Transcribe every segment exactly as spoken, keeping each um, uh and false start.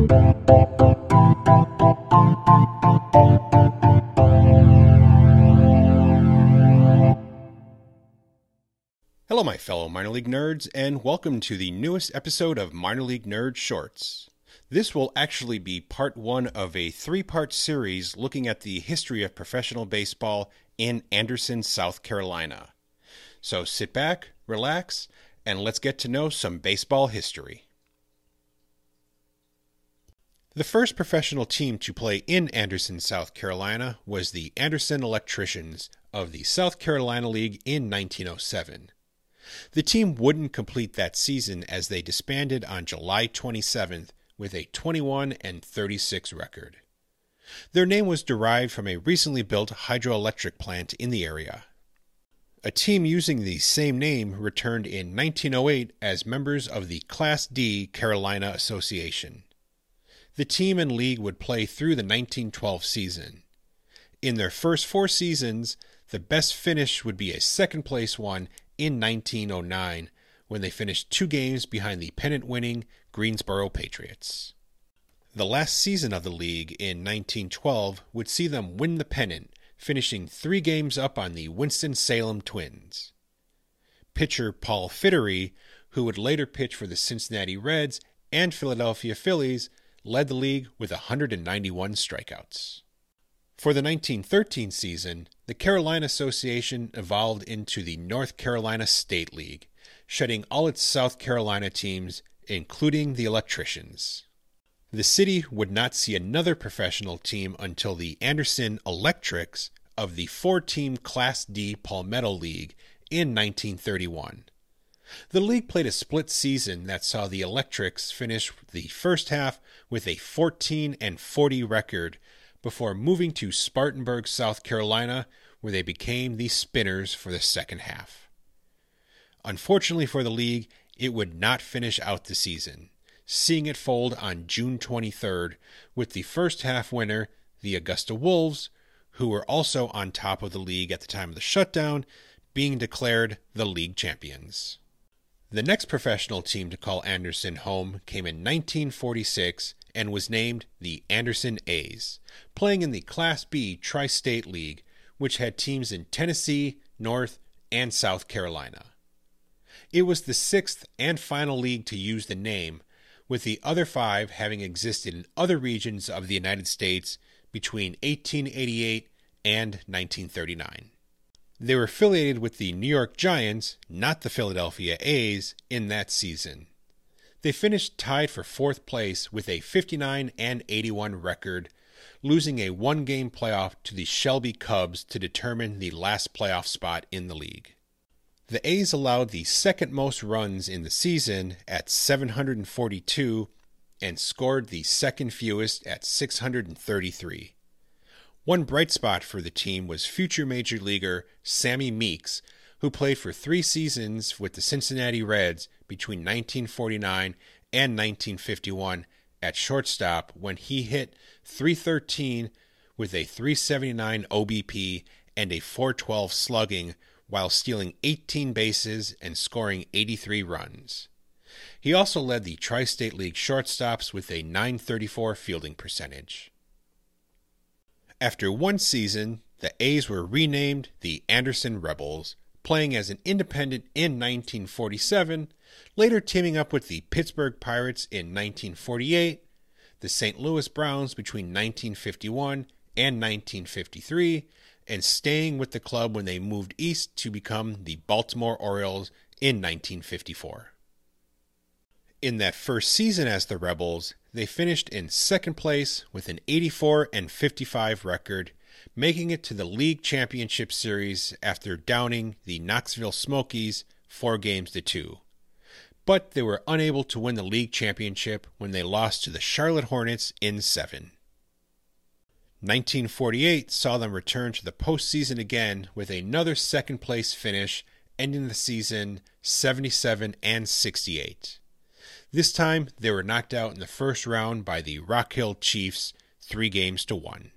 Hello, my fellow minor league nerds, and welcome to the newest episode of Minor League Nerd Shorts. This will actually be part one of a three-part series looking at the history of professional baseball in Anderson, South Carolina. So sit back, relax, and let's get to know some baseball history. The first professional team to play in Anderson, South Carolina was the Anderson Electricians of the South Carolina League in nineteen oh seven. The team wouldn't complete that season as they disbanded on July twenty-seventh with a twenty-one and thirty-six record. Their name was derived from a recently built hydroelectric plant in the area. A team using the same name returned in nineteen oh eight as members of the Class D Carolina Association. The team and league would play through the nineteen twelve season. In their first four seasons, the best finish would be a second-place one in nineteen oh nine, when they finished two games behind the pennant-winning Greensboro Patriots. The last season of the league in nineteen twelve would see them win the pennant, finishing three games up on the Winston-Salem Twins. Pitcher Paul Fittery, who would later pitch for the Cincinnati Reds and Philadelphia Phillies, led the league with one hundred ninety-one strikeouts. For the nineteen thirteen season, the Carolina Association evolved into the North Carolina State League, shedding all its South Carolina teams, including the Electricians. The city would not see another professional team until the Anderson Electrics of the four-team Class D Palmetto League in nineteen thirty-one. The league played a split season that saw the Electrics finish the first half with a fourteen and forty record, before moving to Spartanburg, South Carolina, where they became the Spinners for the second half. Unfortunately for the league, it would not finish out the season, seeing it fold on June twenty-third, with the first half winner, the Augusta Wolves, who were also on top of the league at the time of the shutdown, being declared the league champions. The next professional team to call Anderson home came in nineteen forty-six and was named the Anderson A's, playing in the Class B Tri-State League, which had teams in Tennessee, North, and South Carolina. It was the sixth and final league to use the name, with the other five having existed in other regions of the United States between eighteen eighty-eight and nineteen thirty-nine. They were affiliated with the New York Giants, not the Philadelphia A's, in that season. They finished tied for fourth place with a fifty-nine and eighty-one record, losing a one-game playoff to the Shelby Cubs to determine the last playoff spot in the league. The A's allowed the second most runs in the season at seven hundred forty-two and scored the second fewest at six hundred thirty-three. One bright spot for the team was future major leaguer Sammy Meeks, who played for three seasons with the Cincinnati Reds between nineteen forty-nine and nineteen fifty-one at shortstop, when he hit three thirteen with a three seventy-nine O B P and a four twelve slugging, while stealing eighteen bases and scoring eighty-three runs. He also led the Tri-State League shortstops with a nine thirty-four fielding percentage. After one season, the A's were renamed the Anderson Rebels, playing as an independent in nineteen forty-seven, later teaming up with the Pittsburgh Pirates in nineteen forty-eight, the Saint Louis Browns between nineteen fifty-one and nineteen fifty-three, and staying with the club when they moved east to become the Baltimore Orioles in nineteen fifty-four. In that first season as the Rebels, they finished in second place with an eighty-four and fifty-five record, making it to the League Championship Series after downing the Knoxville Smokies four games to two. But they were unable to win the League Championship when they lost to the Charlotte Hornets in seven. nineteen forty-eight saw them return to the postseason again with another second-place finish, ending the season seventy-seven and sixty-eight. This time, they were knocked out in the first round by the Rock Hill Chiefs, three games to one.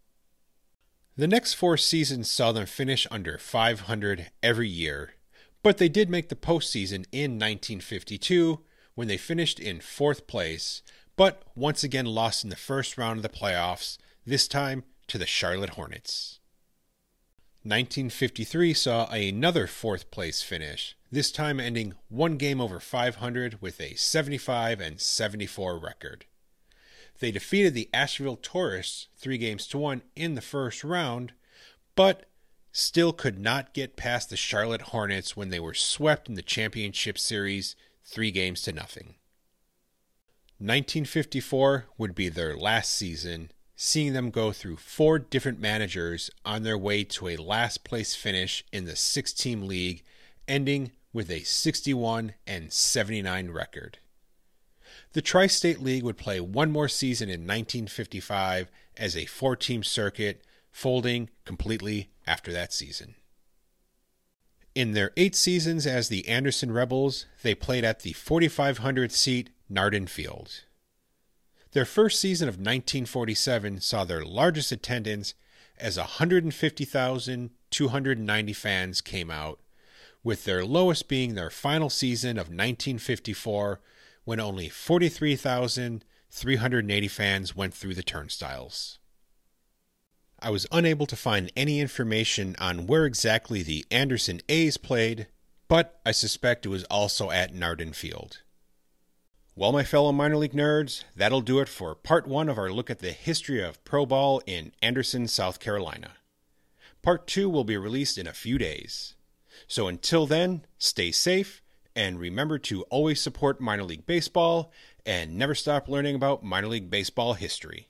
The next four seasons saw them finish under five hundred every year, but they did make the postseason in nineteen fifty-two, when they finished in fourth place, but once again lost in the first round of the playoffs, this time to the Charlotte Hornets. nineteen fifty-three saw another fourth place finish, this time ending one game over five hundred with a seventy-five and seventy-four record. They defeated the Asheville Tourists three games to one in the first round, but still could not get past the Charlotte Hornets when they were swept in the championship series three games to nothing. nineteen fifty-four would be their last season, seeing them go through four different managers on their way to a last place finish in the six-team league, ending with a sixty-one and seventy-nine record. The Tri-State League would play one more season in nineteen fifty-five as a four-team circuit, folding completely after that season. In their eight seasons as the Anderson Rebels, they played at the forty-five hundred seat Nardin Field. Their first season of nineteen forty-seven saw their largest attendance as one hundred fifty thousand two hundred ninety fans came out, with their lowest being their final season of nineteen fifty-four, when only forty-three thousand three hundred eighty fans went through the turnstiles. I was unable to find any information on where exactly the Anderson A's played, but I suspect it was also at Nardin Field. Well, my fellow minor league nerds, that'll do it for part one of our look at the history of pro ball in Anderson, South Carolina. Part two will be released in a few days. So until then, stay safe, and remember to always support minor league baseball, and never stop learning about minor league baseball history.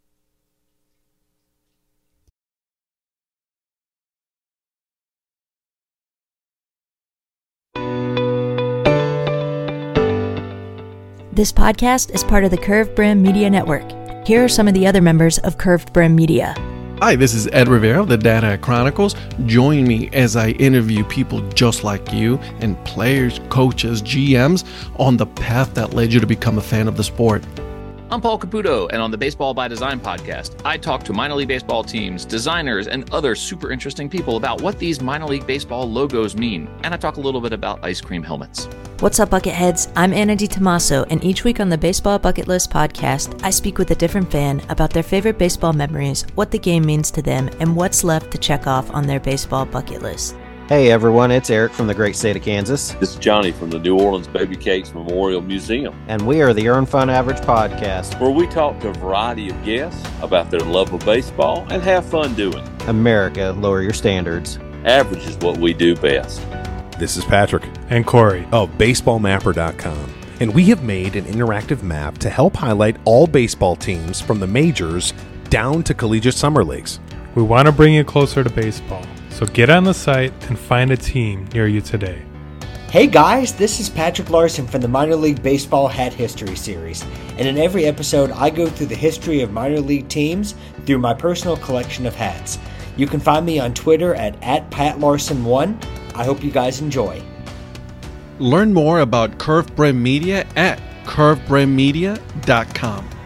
This podcast is part of the Curved Brim Media Network. Here are some of the other members of Curved Brim Media. Hi, this is Ed Rivera of the Data Chronicles. Join me as I interview people just like you and players, coaches, G Ms on the path that led you to become a fan of the sport. I'm Paul Caputo, and on the Baseball by Design podcast, I talk to minor league baseball teams, designers, and other super interesting people about what these minor league baseball logos mean, and I talk a little bit about ice cream helmets. What's up, Bucketheads? I'm Anna DiTomaso, and each week on the Baseball Bucket List podcast, I speak with a different fan about their favorite baseball memories, what the game means to them, and what's left to check off on their baseball bucket list. Hey everyone, it's Eric from the great state of Kansas. This is Johnny from the New Orleans Baby Cakes Memorial Museum. And we are the Earn Fun Average podcast, where we talk to a variety of guests about their love of baseball and have fun doing it. America, lower your standards. Average is what we do best. This is Patrick and Corey of baseball mapper dot com, and we have made an interactive map to help highlight all baseball teams from the majors down to collegiate summer leagues. We want to bring you closer to baseball, so get on the site and find a team near you today. Hey guys, this is Patrick Larson from the Minor League Baseball Hat History Series, and in every episode I go through the history of minor league teams through my personal collection of hats. You can find me on Twitter at, at Pat Larson one. I hope you guys enjoy. Learn more about Curved Brim Media at curved brim media dot com.